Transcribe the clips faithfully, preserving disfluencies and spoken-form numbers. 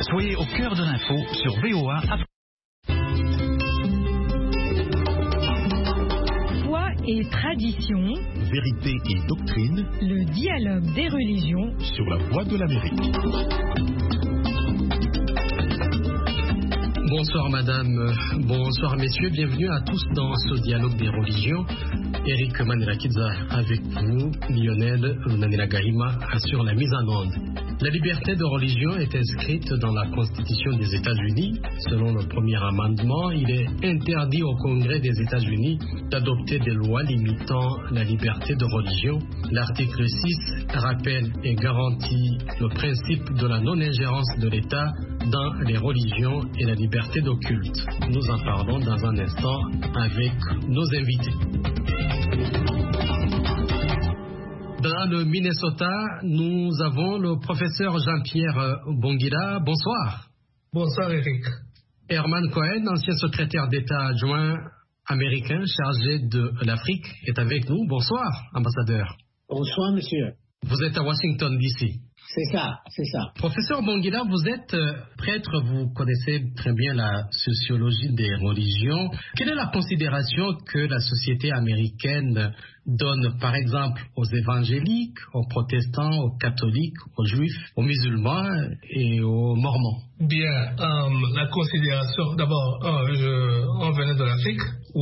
Soyez au cœur de l'info sur V O A. Foi et tradition, vérité et doctrine, le dialogue des religions sur la voie de l'Amérique. Bonsoir madame, bonsoir messieurs, bienvenue à tous dans ce dialogue des religions. Eric Manelakiza avec vous, Lionel Nanelagahima assure la mise en onde. La liberté de religion est inscrite dans la Constitution des États-Unis. Selon le premier amendement, il est interdit au Congrès des États-Unis d'adopter des lois limitant la liberté de religion. L'article six rappelle et garantit le principe de la non-ingérence de l'État dans les religions et la liberté de culte. Nous en parlons dans un instant avec nos invités. Dans le Minnesota, nous avons le professeur Jean-Pierre Bonguila. Bonsoir. Bonsoir Eric. Herman Cohen, ancien secrétaire d'État adjoint américain chargé de l'Afrique, est avec nous. Bonsoir, ambassadeur. Bonsoir, monsieur. Vous êtes à Washington, D C. C'est ça, c'est ça. Professeur Bonguila, vous êtes prêtre, vous connaissez très bien la sociologie des religions. Quelle est la considération que la société américaine donne, par exemple, aux évangéliques, aux protestants, aux catholiques, aux juifs, aux musulmans et aux mormons? Bien, euh, la considération, d'abord, euh, je, on venait de l'Afrique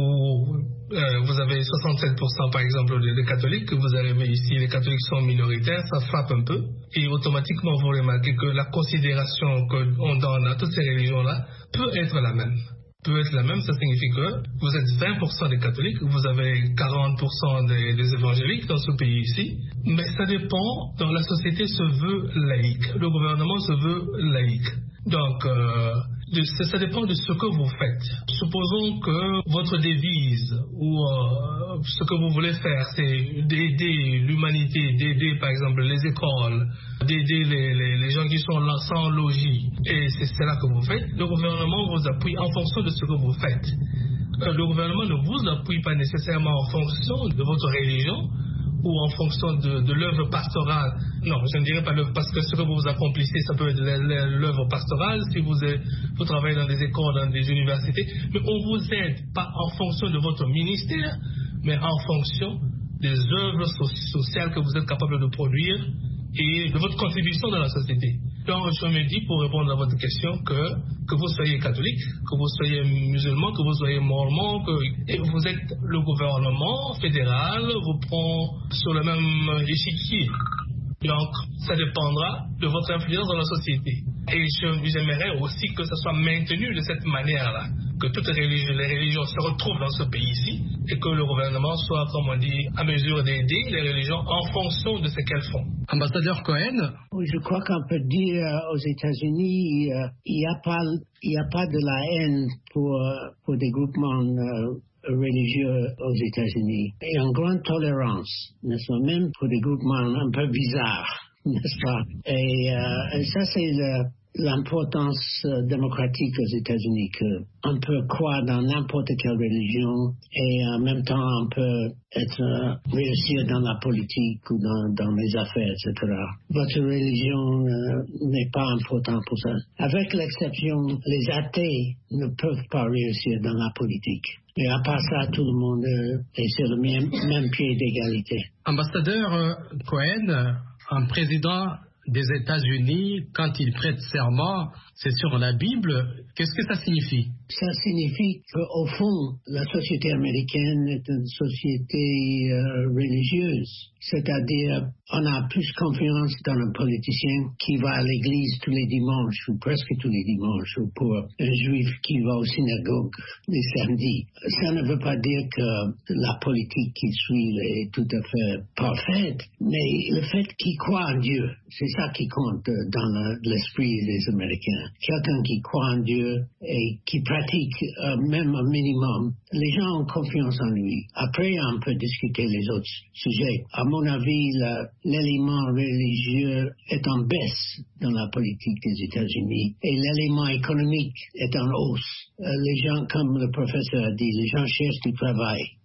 où euh, vous avez soixante-sept pour cent par exemple de, de catholiques, vous arrivez ici, les catholiques sont minoritaires, ça frappe un peu, et automatiquement vous remarquez que la considération qu'on donne à toutes ces religions-là peut être la même. peut être la même, ça signifie que vous êtes vingt pour cent des catholiques, vous avez quarante pour cent des, des évangéliques dans ce pays ici, mais ça dépend, donc la société se veut laïque, le gouvernement se veut laïque. Donc, euh, de, ça dépend de ce que vous faites. Supposons que votre devise ou euh, ce que vous voulez faire, c'est d'aider l'humanité, d'aider par exemple les écoles, d'aider les, les, les gens qui sont là sans logis, et c'est cela que vous faites. Le gouvernement vous appuie en fonction de ce que vous faites. Euh, le gouvernement ne vous appuie pas nécessairement en fonction de votre religion, ou en fonction de, de l'œuvre pastorale. Non, je ne dirais pas l'œuvre, parce que ce que vous accomplissez, ça peut être l'œuvre pastorale, si vous, êtes, vous travaillez dans des écoles, dans des universités, mais on vous aide pas en fonction de votre ministère, mais en fonction des œuvres so- sociales que vous êtes capable de produire et de votre contribution dans la société. Donc, je me dis, pour répondre à votre question, que, que vous soyez catholique, que vous soyez musulman, que vous soyez mormon, que et vous êtes le gouvernement fédéral, vous prend sur le même échiquier. Donc, ça dépendra de votre influence dans la société. Et je, j'aimerais aussi que ça soit maintenu de cette manière-là, que toutes les religions, les religions se retrouvent dans ce pays-ci et que le gouvernement soit, comme on dit, à mesure d'aider les religions en fonction de ce qu'elles font. Ambassadeur Cohen. Oui, je crois qu'on peut dire euh, aux États-Unis, euh, il n'y a pas, il n'y a pas de la haine pour, euh, pour des groupements euh, religieux aux États-Unis. Il y a une grande tolérance, n'est-ce pas, même pour des groupements un peu bizarres, n'est-ce pas? Et, euh, et ça, c'est le, l'importance euh, démocratique aux États-Unis, qu'on peut croire dans n'importe quelle religion et en même temps on peut être euh, réussir dans la politique ou dans, dans les affaires, et cetera. Votre religion euh, n'est pas importante pour ça. Avec l'exception, les athées ne peuvent pas réussir dans la politique. Et à part ça, tout le monde euh, est sur le même, même pied d'égalité. Ambassadeur euh, Cohen, un président des États-Unis, quand il prête serment, c'est sur la Bible. Qu'est-ce que ça signifie? Ça signifie qu'au fond, la société américaine est une société euh, religieuse. C'est-à-dire, on a plus confiance dans un politicien qui va à l'église tous les dimanches, ou presque tous les dimanches, ou pour un juif qui va au synagogue les samedis. Ça ne veut pas dire que la politique qu'il suit est tout à fait parfaite, mais le fait qu'il croit en Dieu, c'est ça qui compte dans le, l'esprit des Américains. Quelqu'un qui croit en Dieu et qui pratique euh, même un minimum, les gens ont confiance en lui. Après, on peut discuter les autres sujets. À mon avis, la, l'élément religieux est en baisse dans la politique des États-Unis et l'élément économique est en hausse. Euh, les gens, comme le professeur a dit, les gens cherchent du travail.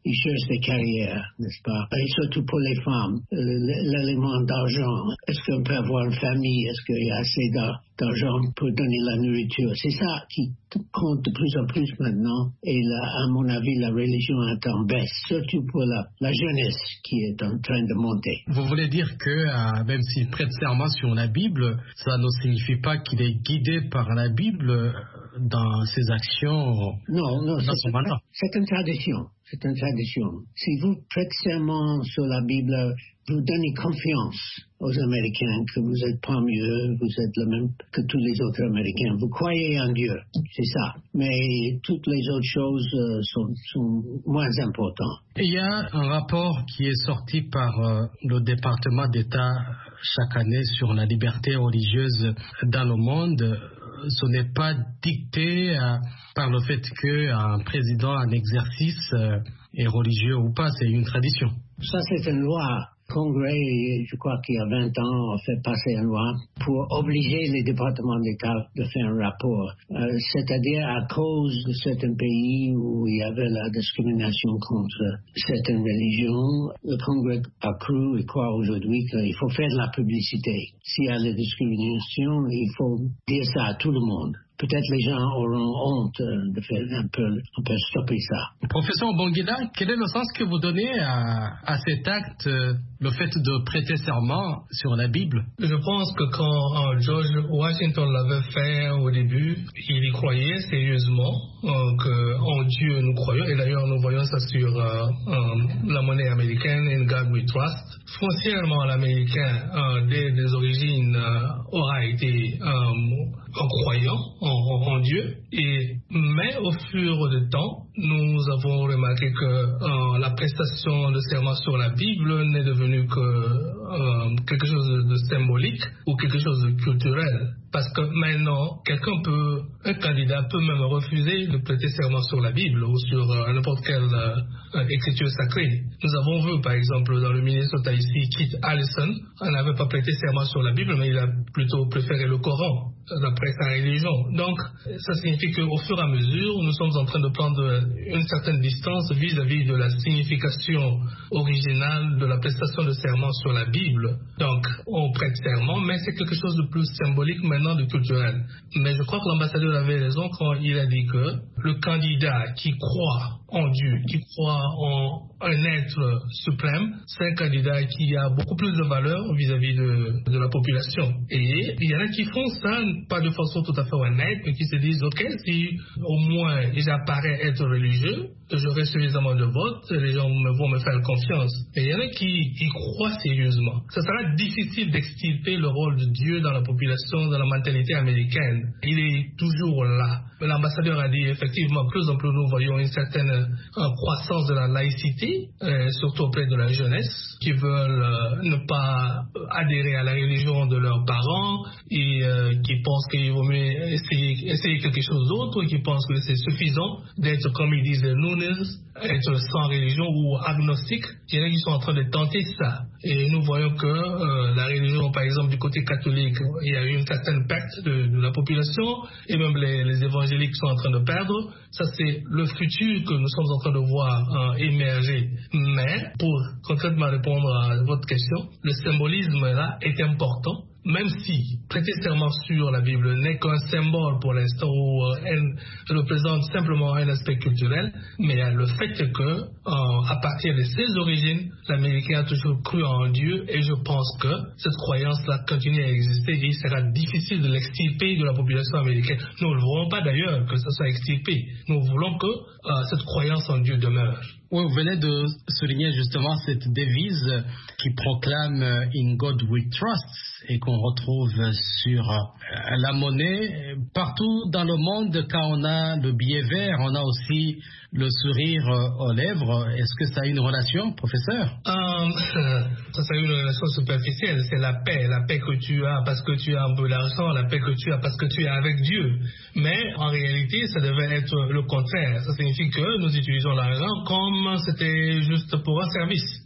ils cherchent des carrières, n'est-ce pas? Et surtout pour les femmes, l'élément d'argent. Est-ce qu'on peut avoir une famille? Est-ce qu'il y a assez d'argent pour donner la nourriture? C'est ça qui compte de plus en plus maintenant. Et là, à mon avis, la religion est en baisse, surtout pour la, la jeunesse qui est en train de monter. Vous voulez dire que euh, même s'il prête serment sur la Bible, ça ne signifie pas qu'il est guidé par la Bible dans ses actions? Non, non, dans c'est, son mandat. C'est une tradition. C'est une tradition. Si vous prêtez serment sur la Bible, vous donnez confiance aux Américains que vous êtes parmi eux, vous êtes le même que tous les autres Américains. Vous croyez en Dieu, c'est ça. Mais toutes les autres choses euh, sont, sont moins importantes. Et il y a un rapport qui est sorti par euh, le département d'État chaque année sur la liberté religieuse dans le monde. Ce n'est pas dicté euh, par le fait qu'un président en exercice euh, est religieux ou pas, c'est une tradition. Ça, c'est une loi. Le Congrès, je crois qu'il y a vingt ans, a fait passer une loi pour obliger les départements d'État de faire un rapport. Euh, c'est-à-dire à cause de certains pays où il y avait la discrimination contre certaines religions, le Congrès a cru et croit aujourd'hui qu'il faut faire de la publicité. S'il y a la discrimination, il faut dire ça à tout le monde. Peut-être les gens auront honte de faire un peu, un peu stopper ça. Professeur Bonguida, quel est le sens que vous donnez à, à cet acte, le fait de prêter serment sur la Bible? Je pense que quand euh, George Washington l'avait fait au début, il y croyait sérieusement euh, qu'en Dieu nous croyons. Et d'ailleurs, nous voyons ça sur euh, euh, la monnaie américaine, In God We Trust. Foncièrement, l'Américain, euh, dès les origines, euh, aura été euh, un croyant en, en, en Dieu. Et, mais au fur du temps, nous avons remarqué que euh, la prestation de serment sur la Bible n'est devenue que euh, quelque chose de, de symbolique ou quelque chose de culturel. Parce que maintenant, quelqu'un peut, un candidat peut même refuser de prêter serment sur la Bible ou sur euh, n'importe quelle euh, écriture sacrée. Nous avons vu, par exemple, dans le Minnesota ici, Keith Allison, il n'avait pas prêté serment sur la Bible, mais il a plutôt préféré le Coran, d'après sa religion. Donc, ça signifie qu'au fur et à mesure, nous sommes en train de prendre une certaine distance vis-à-vis de la signification originale de la prestation de serment sur la Bible. Donc, on prête serment, mais c'est quelque chose de plus symbolique maintenant, de culturel. Mais je crois que l'ambassadeur avait raison quand il a dit que le candidat qui croit en Dieu, qui croit en un être suprême, c'est un candidat qui a beaucoup plus de valeur vis-à-vis de, de la population. Et il y en a qui font ça, pas de façon tout à fait honnête, mais qui se disent, ok, si au moins j'apparais être religieux, j'aurai suffisamment de votes, les gens vont me faire confiance. Et il y en a qui, qui croient sérieusement. Ça sera difficile d'extirper le rôle de Dieu dans la population, dans la mentalité américaine. Il est toujours là. L'ambassadeur a dit effectivement, plus en plus nous voyons une certaine euh, croissance de la laïcité, euh, surtout auprès de la jeunesse, qui veulent euh, ne pas adhérer à la religion de leurs parents et euh, qui pensent qu'il vaut mieux essayer, essayer quelque chose d'autre, qui pensent que c'est suffisant d'être, comme ils disent, nous, être sans religion ou agnostique. Il y en a qui sont en train de tenter ça. Et nous voyons que euh, la religion, par exemple, du côté catholique, il y a eu une certaine perte de, de la population, et même les, les évangéliques sont en train de perdre. Ça, c'est le futur que nous sommes en train de voir euh, émerger. Mais, pour concrètement répondre à votre question, le symbolisme là est important. Même si prêter serment sur la Bible n'est qu'un symbole pour l'instant où euh, elle représente simplement un aspect culturel, mais euh, le fait que, euh, à partir de ses origines, l'Américain a toujours cru en Dieu, et je pense que cette croyance-là continue à exister et il sera difficile de l'extirper de la population américaine. Nous ne voulons pas d'ailleurs que ça soit extirpé. Nous voulons que euh, cette croyance en Dieu demeure. Oui, vous venez de souligner justement cette devise qui proclame « In God we trust » et qu'on retrouve sur la monnaie. Partout dans le monde, quand on a le billet vert, on a aussi le sourire aux lèvres. Est-ce que ça a une relation, professeur? um, Ça, ça a une relation superficielle. C'est la paix. La paix que tu as parce que tu as un peu d'argent, la paix que tu as parce que tu es avec Dieu. Mais en réalité, ça devait être le contraire. Ça signifie que nous utilisons l'argent comme c'était juste pour un service.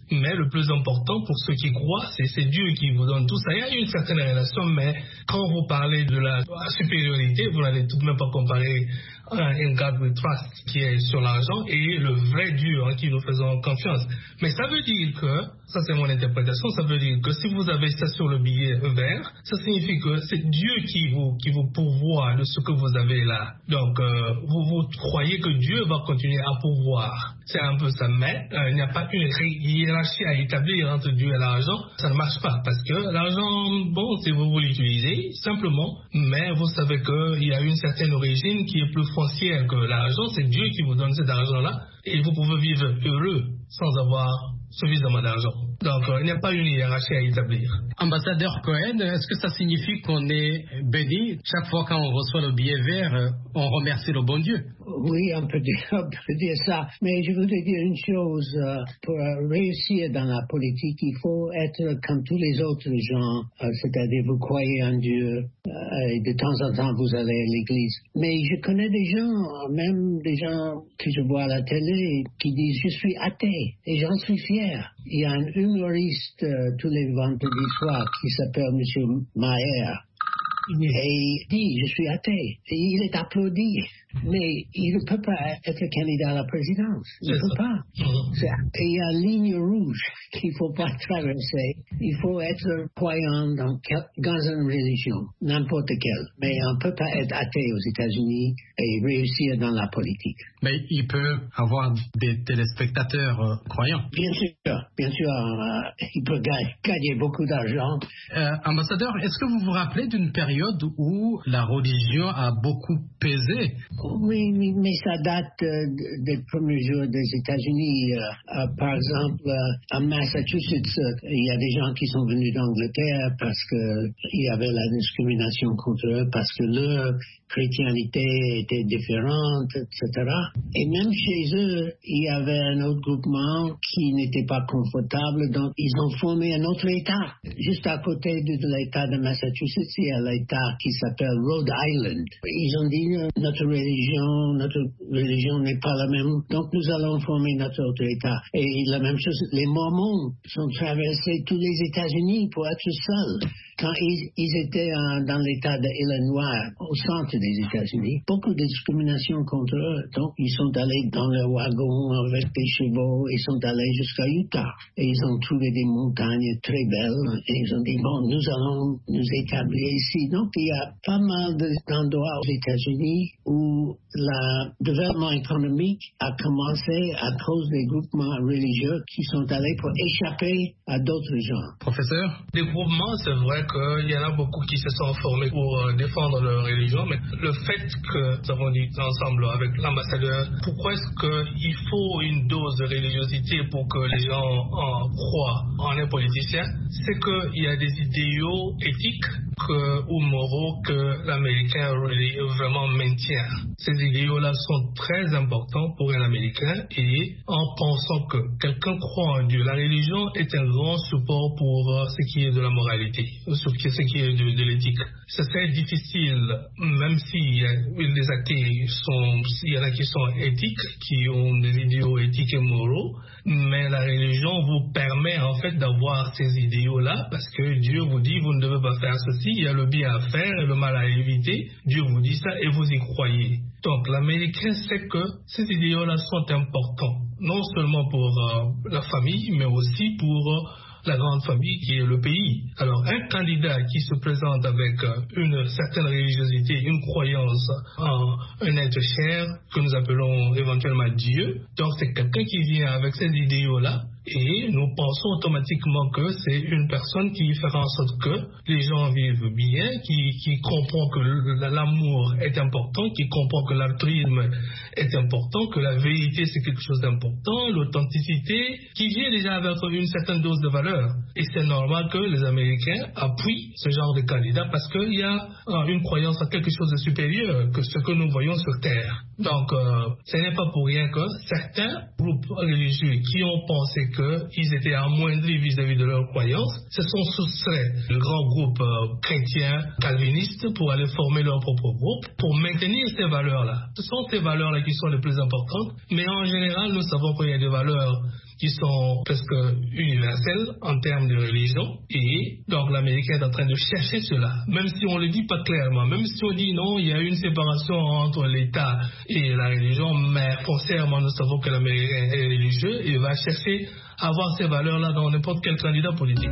Mais le plus important pour ceux qui croient, c'est, c'est Dieu qui vous donne tout ça. Il y a une certaine relation, mais quand vous parlez de la, de la supériorité, vous n'allez tout de même pas comparer un God we trust qui est sur l'argent et le vrai Dieu en qui nous faisons confiance. Mais ça veut dire que, ça c'est mon interprétation, ça veut dire que si vous avez ça sur le billet vert, ça signifie que c'est Dieu qui vous, qui vous pourvoit de ce que vous avez là. Donc euh, vous, vous croyez que Dieu va continuer à pourvoir. C'est un peu ça, mais euh, il n'y a pas une hiérarchie à établir entre Dieu et l'argent. Ça ne marche pas parce que l'argent, bon, si vous, vous l'utilisez simplement, mais vous savez qu'il y a une certaine origine qui est plus foncière que l'argent. C'est Dieu qui vous donne cet argent-là et vous pouvez vivre heureux sans avoir suffisamment d'argent. Donc, euh, il n'y a pas une hiérarchie à établir. Ambassadeur Cohen, est-ce que ça signifie qu'on est béni chaque fois qu'on reçoit le billet vert, euh, on remercie le bon Dieu? Oui, on peut, dire, on peut dire ça. Mais je voudrais dire une chose. Euh, pour réussir dans la politique, il faut être comme tous les autres gens. Euh, c'est-à-dire, vous croyez en Dieu euh, et de temps en temps, vous allez à l'église. Mais je connais des gens, même des gens que je vois à la télé, qui disent « je suis athée » et j'en suis fier. Il y a un humoriste euh, tous les vendredis soirs qui s'appelle M. Maher. Et il dit, je suis athée. Et il est applaudi. Mais il ne peut pas être candidat à la présidence. Il ne peut pas. Et il y a une ligne rouge qu'il ne faut pas traverser. Il faut être croyant dans, dans une religion, n'importe quelle. Mais on ne peut pas être athée aux États-Unis et réussir dans la politique. Mais il peut avoir des téléspectateurs euh, croyants. Bien sûr. Bien sûr, euh, il peut gagner, gagner beaucoup d'argent. Euh, ambassadeur, est-ce que vous vous rappelez d'une période où la religion a beaucoup pesé? Oui, mais ça date euh, des premiers jours des États-Unis. Euh, euh, par exemple, euh, à Massachusetts, euh, il y a des gens qui sont venus d'Angleterre parce qu'il y avait la discrimination contre eux, parce que leur chrétienté était différente, et cetera. Et même chez eux, il y avait un autre groupement qui n'était pas confortable, donc ils ont formé un autre État. Juste à côté de, de l'État de Massachusetts, il y a l'État qui s'appelle Rhode Island. Ils ont dit, notre religion, notre religion n'est pas la même, donc nous allons former notre autre État. Et la même chose, les Mormons sont traversés tous les États-Unis pour être seuls. Quand ils, ils étaient en, dans l'État d'Illinois, au centre des États-Unis, beaucoup de discrimination contre eux. Donc, ils sont allés dans leur wagon avec des chevaux, ils sont allés jusqu'à Utah. Et ils ont trouvé des montagnes très belles. Et ils ont dit, bon, nous allons nous établir ici. Donc, il y a pas mal d'endroits aux États-Unis où le développement économique a commencé à cause des groupements religieux qui sont allés pour échapper à d'autres gens. Professeur? Des groupements, c'est vrai qu'il y en a beaucoup qui se sont formés pour euh, défendre leur religion, mais le fait que nous avons dit ensemble avec l'ambassadeur, pourquoi est-ce qu'il faut une dose de religiosité pour que les gens en croient en un politicien, c'est qu'il y a des idéaux éthiques que, ou moraux que l'Américain vraiment maintient. Ces idéaux-là sont très importants pour un Américain et en pensant que quelqu'un croit en Dieu, la religion est un grand support pour euh, ce qui est de la moralité, sur ce qui est de, de l'éthique. C'est très difficile, même si les athées sont, il y en a qui sont éthiques, qui ont des idéaux éthiques et moraux, mais la religion vous permet en fait d'avoir ces idéaux-là parce que Dieu vous dit vous ne devez pas faire ceci, il y a le bien à faire et le mal à éviter. Dieu vous dit ça et vous y croyez. Donc l'Américain sait que ces idéaux-là sont importants, non seulement pour euh, la famille, mais aussi pour euh, la grande famille qui est le pays. Alors un candidat qui se présente avec une certaine religiosité, une croyance en un être cher que nous appelons éventuellement Dieu, donc c'est quelqu'un qui vient avec ces idéaux-là et nous pensons automatiquement que c'est une personne qui fait en sorte que les gens vivent bien, qui, qui comprend que l'amour est important, qui comprend que l'altruisme est important, que la vérité c'est quelque chose d'important, l'authenticité, qui vient déjà avec une certaine dose de valeur. Et c'est normal que les Américains appuient ce genre de candidat parce qu'il y a euh, une croyance en quelque chose de supérieur que ce que nous voyons sur Terre. Donc, euh, ce n'est pas pour rien que certains groupes religieux qui ont pensé qu'ils étaient amoindris vis-à-vis de leurs croyances se sont soustraits du grand groupe euh, chrétien calviniste pour aller former leur propre groupe pour maintenir ces valeurs-là. Ce sont ces valeurs-là qui sont les plus importantes, mais en général, nous savons qu'il y a des valeurs qui sont presque universelles en termes de religion. Et donc l'Américain est en train de chercher cela. Même si on ne le dit pas clairement, même si on dit non, il y a une séparation entre l'État et la religion, mais foncièrement nous savons que l'Américain est religieux et va chercher à avoir ces valeurs-là dans n'importe quel candidat politique.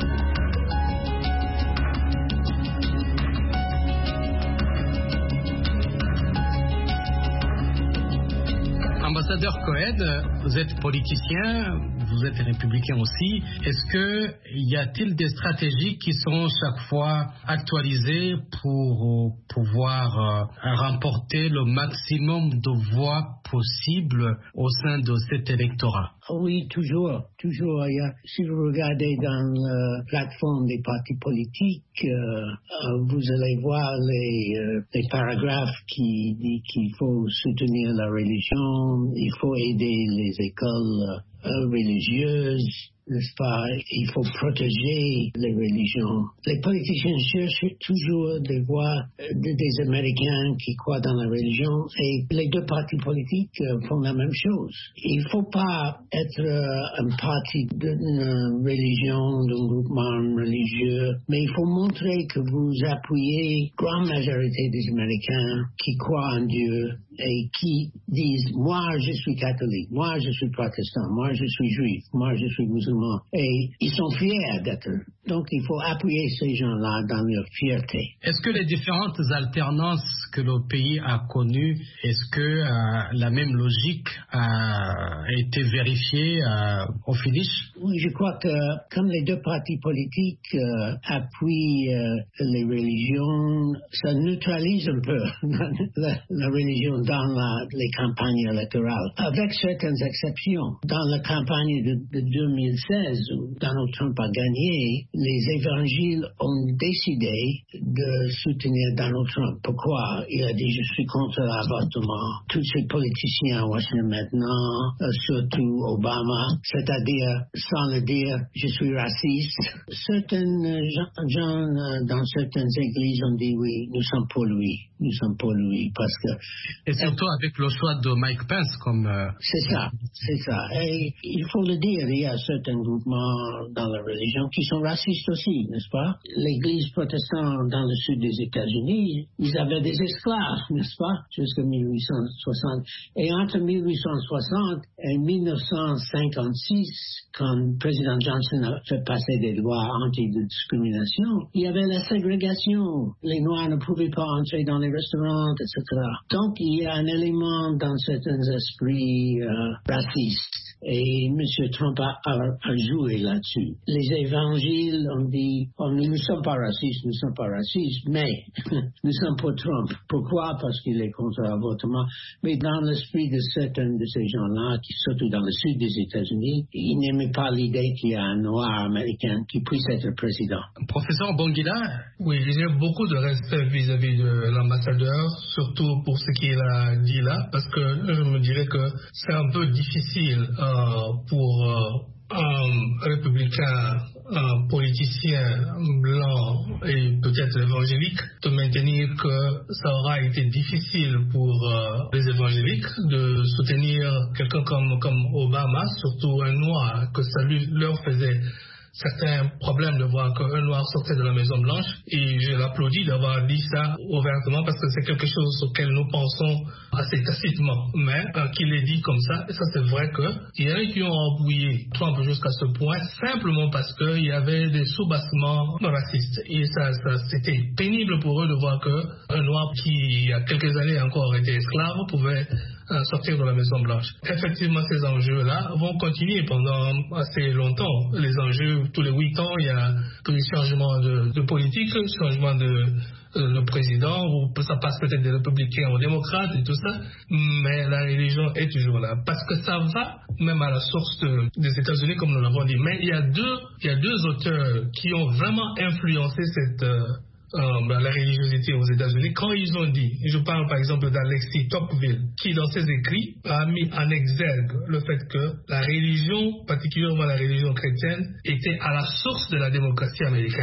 Ambassadeur Cohen, vous êtes politicien, vous êtes républicain aussi. Est-ce que y a-t-il des stratégies qui sont chaque fois actualisées pour pouvoir remporter le maximum de voix possible au sein de cet électorat? Oui, toujours, toujours. Il y a, si vous regardez dans la plateforme des partis politiques, euh, vous allez voir les, euh, les paragraphes qui disent qu'il faut soutenir la religion, il faut aider les écoles euh, religieuses, n'est-ce pas? Il faut protéger les religions. Les politiciens cherchent toujours des voix de, des Américains qui croient dans la religion et les deux partis politiques font la même chose. Il ne faut pas être euh, un parti d'une religion, d'un groupement religieux, mais il faut montrer que vous appuyez la grande majorité des Américains qui croient en Dieu et qui disent « moi je suis catholique, moi je suis protestant, moi je suis juif, moi je suis musulman ». Et ils sont fiers d'être. Donc, il faut appuyer ces gens-là dans leur fierté. Est-ce que les différentes alternances que le pays a connues, est-ce que euh, la même logique a été vérifiée euh, au finish? Oui, je crois que comme les deux partis politiques euh, appuient euh, les religions, ça neutralise un peu la, la religion dans la, les campagnes électorales, avec certaines exceptions. Dans la campagne de, de deux mille seize, où Donald Trump a gagné, les évangiles ont décidé de soutenir Donald Trump. Pourquoi? Il a dit « je suis contre l'avortement ». Tous ces politiciens à Washington maintenant, euh, surtout Obama, c'est-à-dire sans le dire « je suis raciste ». Certains gens, gens euh, dans certaines églises ont dit « oui, nous sommes pour lui, nous sommes pour lui » parce que... Et surtout euh, avec le choix de Mike Pence comme... Euh... C'est ça, c'est ça. Et il faut le dire, il y a certains groupements dans la religion qui sont racistes aussi, n'est-ce pas? L'Église protestante dans le sud des États-Unis, ils avaient des esclaves, n'est-ce pas? Jusqu'en mille huit cent soixante. Et entre mille huit cent soixante et mille neuf cent cinquante-six, quand le président Johnson a fait passer des lois anti-discrimination, il y avait la ségrégation. Les Noirs ne pouvaient pas entrer dans les restaurants, et cetera. Donc, il y a un élément dans certains esprits euh, racistes. Et M. Trump a, a, a joué là-dessus. Les évangiles ont dit oh, nous ne sommes pas racistes, nous ne sommes pas racistes, mais nous sommes pour Trump. Pourquoi? Parce qu'il est contre l'avortement. Mais dans l'esprit de certains de ces gens-là, qui surtout dans le sud des États-Unis, ils n'aimaient pas l'idée qu'il y a un noir américain qui puisse être président. Professeur Bongila? Oui, j'ai beaucoup de respect vis-à-vis de l'ambassadeur, surtout pour ce qu'il a dit là, parce que je me dirais que c'est un peu difficile euh, pour euh, un républicain, un politicien blanc et peut-être évangélique de maintenir que ça aura été difficile pour euh, les évangéliques de soutenir quelqu'un comme, comme Obama, surtout un noir, que ça lui, leur faisait certains problèmes de voir qu'un noir sortait de la Maison Blanche, et je l'applaudis d'avoir dit ça ouvertement parce que c'est quelque chose auquel nous pensons assez tacitement, mais euh, qu'il ait dit comme ça, et ça c'est vrai qu'il y en a qui ont embrouillé Trump jusqu'à ce point simplement parce qu'il y avait des soubassements racistes, et ça, ça c'était pénible pour eux de voir qu'un noir qui il y a quelques années encore était esclave pouvait à sortir de la Maison Blanche. Effectivement, ces enjeux-là vont continuer pendant assez longtemps. Les enjeux, tous les huit ans, il y a des changements de, de politique, changement de euh, le président, ou ça passe peut-être des républicains aux démocrates et tout ça, mais la religion est toujours là. Parce que ça va même à la source de, des États-Unis, comme nous l'avons dit. Mais il y a deux, il y a deux auteurs qui ont vraiment influencé cette... Euh, Euh, la religiosité aux États-Unis, quand ils ont dit, je parle par exemple d'Alexis Tocqueville, qui dans ses écrits a mis en exergue le fait que la religion, particulièrement la religion chrétienne, était à la source de la démocratie américaine.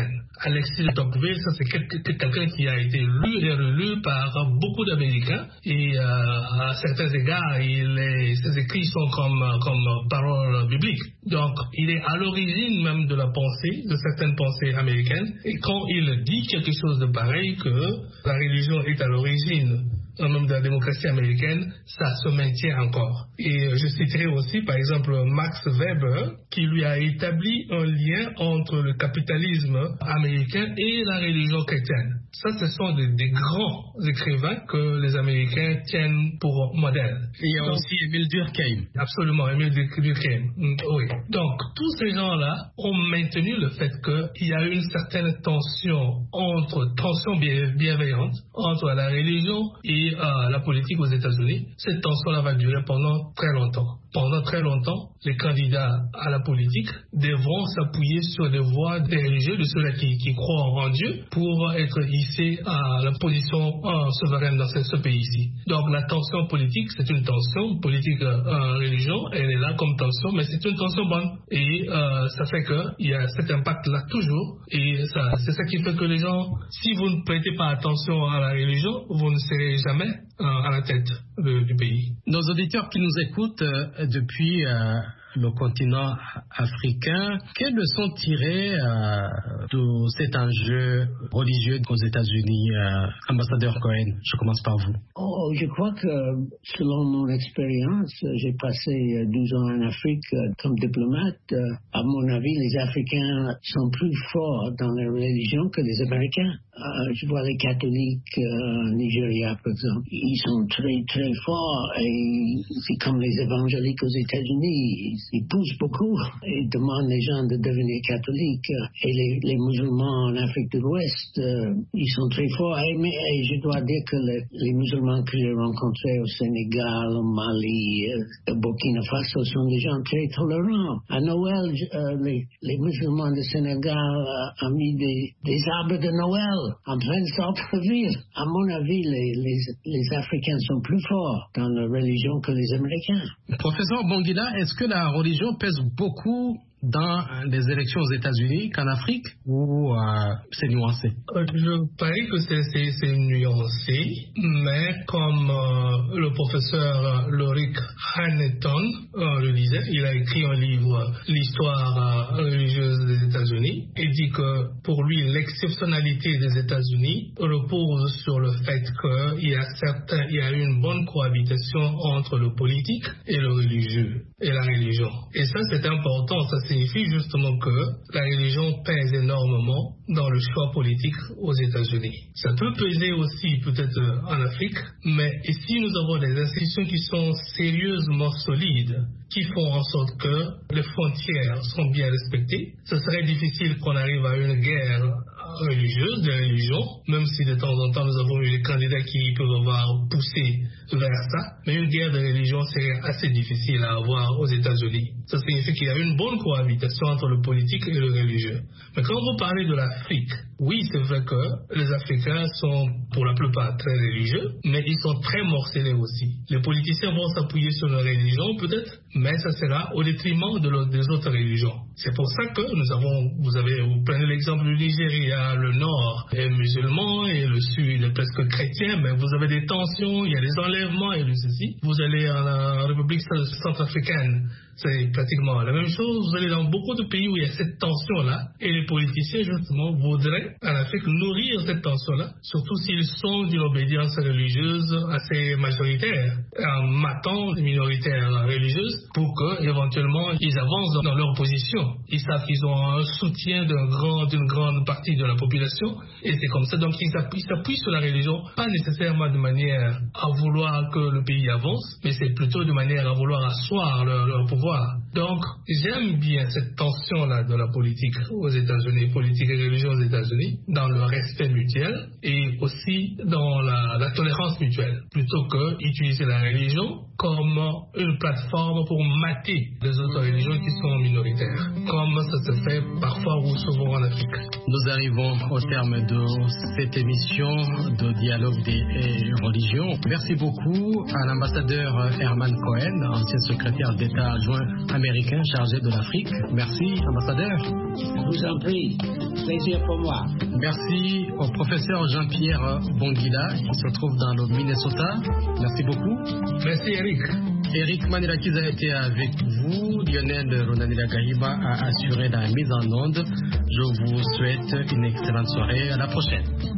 Alexis de Tocqueville, ça c'est quelqu'un qui a été lu et relu par beaucoup d'Américains et euh, à certains égards, il est, ses écrits sont comme, comme paroles bibliques. Donc, il est à l'origine même de la pensée, de certaines pensées américaines. Et quand il dit quelque chose de pareil, que la religion est à l'origine même de la démocratie américaine, ça se maintient encore. Et je citerai aussi, par exemple, Max Weber, qui lui a établi un lien entre le capitalisme américain et la religion chrétienne. Ça, ce sont des, des grands écrivains que les Américains tiennent pour modèle. Et il y a Donc, aussi Émile Durkheim. Absolument, Émile Durkheim. Oui. Donc, tous ces gens-là ont maintenu le fait qu'il y a une certaine tension entre, tension bienveillante entre la religion et euh, la politique aux États-Unis. Cette tension-là va durer pendant très longtemps. Pendant très longtemps, les candidats à la politique devront s'appuyer sur les voix des religieux, de ceux-là qui, qui croient en Dieu, pour être hissés à la position euh, souveraine dans ce, ce pays-ci. Donc la tension politique, c'est une tension politique euh, religion, elle est là comme tension, mais c'est une tension bonne. Et euh, ça fait qu'il y a cet impact-là toujours. Et ça, c'est ça qui fait que les gens, si vous ne prêtez pas attention à la religion, vous ne serez jamais euh, à la tête de, du pays. Nos auditeurs qui nous écoutent euh, depuis euh, le continent africain, quelles leçons tirer euh, de cet enjeu religieux aux États-Unis, euh, ambassadeur Cohen? Je commence par vous. Oh, je crois que, selon mon expérience, j'ai passé douze ans en Afrique comme diplomate. À mon avis, les Africains sont plus forts dans la religion que les Américains. Euh, je vois les catholiques euh, au Nigeria, par exemple. Ils sont très, très forts et c'est comme les évangéliques aux États-Unis. Ils poussent beaucoup et demandent les gens de devenir catholiques. Et les, les musulmans en Afrique de l'Ouest, euh, ils sont très forts. Et, mais, et je dois dire que les, les musulmans que j'ai rencontrés au Sénégal, au Mali, euh, au Burkina Faso sont des gens très tolérants. À Noël, euh, les, les musulmans du Sénégal euh, ont mis des, des arbres de Noël en plein centre-ville. À mon avis, les, les, les Africains sont plus forts dans la religion que les Américains. Professeur Bongila, est-ce que la religion pèse beaucoup dans les élections aux États-Unis qu'en Afrique, ou euh, c'est nuancé? Je parie que c'est, c'est, c'est nuancé, mais comme euh, le professeur Lorik Hanneton euh, le disait, il a écrit un livre, L'histoire euh, religieuse des États-Unis, et dit que pour lui, l'exceptionnalité des États-Unis repose sur le fait qu'il y a certains, il y a une bonne cohabitation entre le politique et le religieux, et la religion. Et ça, c'est important, ça signifie justement que la religion pèse énormément dans le choix politique aux États-Unis. Ça peut peser aussi peut-être en Afrique, mais ici nous avons des institutions qui sont sérieusement solides, qui font en sorte que les frontières sont bien respectées. Ce serait difficile qu'on arrive à une guerre religieuse, de religion, même si de temps en temps nous avons eu des candidats qui peuvent avoir poussé vers ça, mais une guerre de religion serait assez difficile à avoir aux États-Unis. Ça signifie qu'il y a une bonne cohabitation entre le politique et le religieux. Mais quand vous parlez de l'Afrique, oui, c'est vrai que les Africains sont pour la plupart très religieux, mais ils sont très morcelés aussi. Les politiciens vont s'appuyer sur la religion peut-être, mais ça sera au détriment de l'autre, des autres religions. C'est pour ça que nous avons, vous avez, vous prenez l'exemple du Nigeria, le nord est musulman et le sud est presque chrétien, mais vous avez des tensions, il y a des enlèvements et de ceci. Vous allez en République centrafricaine, c'est pratiquement la même chose. Vous allez dans beaucoup de pays où il y a cette tension-là, et les politiciens, justement, voudraient, en Afrique, nourrir cette tension-là, surtout s'ils sont d'une obédience religieuse assez majoritaire, en matant les minoritaires religieuses, pour que, éventuellement, ils avancent dans leur position. Ils savent qu'ils ont un soutien d'un grand, d'une grande partie de la population, et c'est comme ça. Donc, ils s'appuient, ils s'appuient sur la religion, pas nécessairement de manière à vouloir que le pays avance, mais c'est plutôt de manière à vouloir asseoir leur, leur pouvoir. Donc, j'aime bien cette tension-là de la politique aux États-Unis, politique et religion aux États-Unis, dans le respect mutuel et aussi dans la, la tolérance mutuelle, plutôt que utiliser la religion comme une plateforme pour mater les autres religions qui sont minoritaires, comme ça se fait parfois ou souvent en Afrique. Nous arrivons au terme de cette émission de Dialogue des religions. Merci beaucoup à l'ambassadeur Herman Cohen, ancien secrétaire d'État adjoint américain américain chargé de l'Afrique. Merci, ambassadeur. Je vous en prie. Plaisir pour moi. Merci au professeur Jean-Pierre Bonguila qui se trouve dans le Minnesota. Merci beaucoup. Merci Eric. Eric Manirakiza a été avec vous. Lionel Ronanila Gahima a assuré la mise en onde. Je vous souhaite une excellente soirée. À la prochaine.